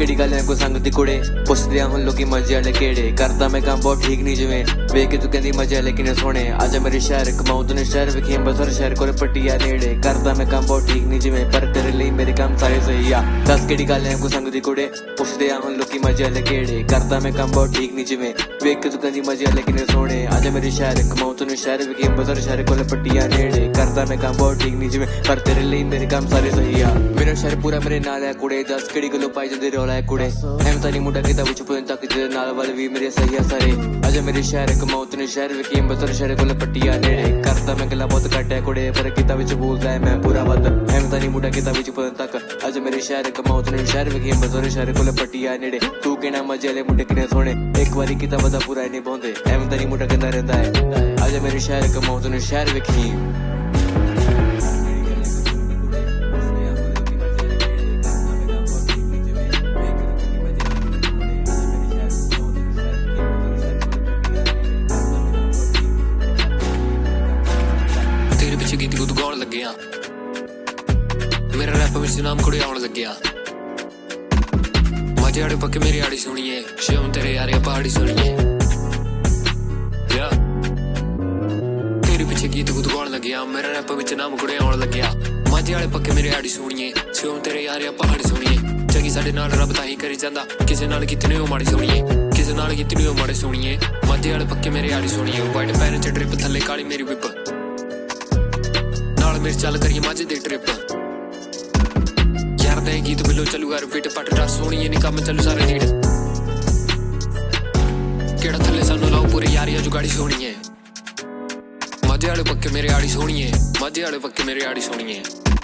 ਕਿਹੜੀ ਗੱਲ ਐ ਕੋਈ ਸੰਗ ਦੀ ਕੁੜੇ ਪੁੱਛਦੇ ਆ ਹੁਣ ਲੋਕੀ ਮਜ਼ੇ ਵਾਲੇ ਕਿਹੜੇ ਕਰਦਾ ਮੈਂ ਕੰਮ ਬਹੁਤ ਠੀਕ ਨਹੀਂ ਜਿਵੇਂ ਵੇਖ ਕੇ ਤੂੰ ਕਹਿੰਦੀ ਮਜ਼ੇ ਵਾਲੇ ਕਿਨੇ ਸੋਹਣੇ ਆਜਾ ਮੇਰੇ ਸ਼ਹਿਰ ਕਮਾਉ ਤੈਨੂੰ ਸ਼ਹਿਰ ਵਿਖੇ ਅੰਬਰਸਰ ਸ਼ਹਿਰ ਕੋਲ ਪੱਟੀਆ ਨੇੜੇ ਕਰਦਾ ਮੈਂ ਕੰਮ ਬਹੁਤ ਠੀਕ ਨਹੀਂ ਜਿਵੇਂ ਪਰ ਤੇਰੇ ਲਈ ਮੇਰੇ ਕੰਮ ਸਾਰੇ ਸਹੀ ਆ ਦੱਸ ਕਿਹੜੀ ਗੱਲ ਐ ਕੋਈ ਸੰਗ ਦੀ ਕੁੜੇ ਪੁੱਛਦੇ ਆ ਹੁਣ ਲੋਕੀ ਮਜ਼ੇ ਵਾਲੇ ਕਿਹੜੇ ਕਰਦਾ ਮੈਂ ਕੰਮ ਬਹੁਤ ਠੀਕ ਨਹੀਂ ਜਿਵੇਂ ਵੇਖ ਕੇ ਤੂੰ ਕਹਿੰਦੀ ਮਜ਼ੇ ਵਾਲੇ ਕਿਨੇ ਸੋਹਣੇ ਆਜਾ ਮੇਰੇ ਸ਼ਹਿਰ ਕਮਾਉ ਤੈਨੂੰ ਸ਼ਹਿਰ ਵਿਖੇ ਅੰਬਰਸਰ ਸ਼ਹਿਰ ਕੋਲ ਪੱਟੀਆ ਨੇੜੇ ਕਰਦਾ ਮੈਂ ਕੰਮ ਬਹੁਤ ਠੀਕ ਨਹੀਂ ਜਿਵੇਂ ਪਰ ਤੇਰੇ ਲਈ ਮੇਰੇ ਕੰਮ ਸਾਰੇ ਸਹੀ ਆ ਮੇਰਾ ਸ਼ਹਿਰ ਪੂਰਾ ਮੇਰੇ ਨਾਲ ਹੈ ਕੁੜੇ ਦੱਸ ਕਿਹੜੀ ਗੱਲੋਂ ਪਾਈ ਜਾਂਦੇ ਰੌਲਾ ਹੈ ਕੁੜੇ ਐਵੇਂ ਤਾਂ ਨਹੀਂ ਮੁੰਡਾ ਕਿਤਾ ਵਿੱਚ ਪੁੱਛਣ ਤੱਕ ਜਿਹਦੇ ਨਾਲ ਵਾਲ ਵੀ ਮੇਰੇ ਸਹੀ ਆ ਸਾਰੇ ਆਜਾ ਮੇਰੇ ਸ਼ਹਿਰ ਕਮਾਉ ਤੈਨੂੰ ਸ਼ਹਿਰ ਵਿਖੇ ਅੰਬਰਸਰ ਸ਼ਹਿਰ ਕੋਲ ਪੱਟੀਆ ਨੇੜੇ ਕਰਦਾ ਮੈਂ ਗੱਲਾਂ ਬਹੁਤ ਘੱਟ ਹੈ ਕੁੜੇ ਪਰ ਕਿਤਾ ਵਿੱਚ ਬੋਲਦਾ ਮੈਂ ਪੂਰਾ ਵੱਧ ਐਵੇਂ ਤਾਂ ਨਹੀਂ ਮੁੰਡਾ ਕਿਤਾ ਵਿੱਚ ਪੁੱਛਣ ਤੱਕ ਆਜਾ ਮੇਰੇ ਸ਼ਹਿਰ ਕਮਾਉ ਤੈਨੂੰ ਸ਼ਹਿਰ ਵਿਖੇ ਅੰਬਰਸਰ ਸ਼ਹਿਰ ਕੋਲ ਪੱਟੀਆ ਨੇੜੇ ਤੂੰ ਕਹਿਣਾ ਮਜ਼ੇ ਵਾਲੇ ਮੁੰਡੇ ਕਿਨੇ ਸੋਹਣੇ ਇੱਕ ਵਾਰੀ ਕਿਤਾ ਵਧਾ ਪੂਰਾ ਨਹੀਂ ਪਾਉਂਦੇ ਐਵੇਂ ਤਾਂ ਨਹੀਂ ਮੁੰਡਾ ਕਹਿੰਦਾ ਰਹਿੰਦਾ ਹੈ ਆਜਾ ਮੇਰੇ ਸ਼ਹਿਰ ਕਮਾਉ ਤੈਨੂੰ ਸ਼ਹਿਰ ਵਿਖੇ गीत गुत गाउण लग्या मेरा रैप विच नाम कुड़े आउण लग्या मजे आड़े पक्के मेरी आड़ी सुनिए शिवम तेरे यार पहाड़ी सुनिए तेरे पीछे गीत गुत गाउण लग्या मेरा रैप विच नाम कुड़े आउण लग्या मजे आड़े पक्के मेरी आड़ी सुनिए शिवम तेरे यार पहाड़ी सुनिए चंगी साडे नाल रब तां ही करी जांदा किसे नाल कितनी हो माड़ी सुनिए किसे नाल कितनी हो माड़ी सुनिए मजे आड़े पक्के मेरी आड़ी सुनिए वाइट पैर च ड्रिप थल्ले काली मेरी विप मेरे चल करिए माझे दे ट्रिप यार दे गीत बिलो चलू यार फिट पट ड्रस सोनी नहीं कम चलू सारे नीड केड़ा थल्ले सानू लाओ पूरे यारियां जुगाड़ी सोनी है मजे वाले पक्के मेरे आड़ी सोनी है मजे वाले पक्के मेरे आड़ी सोनी है।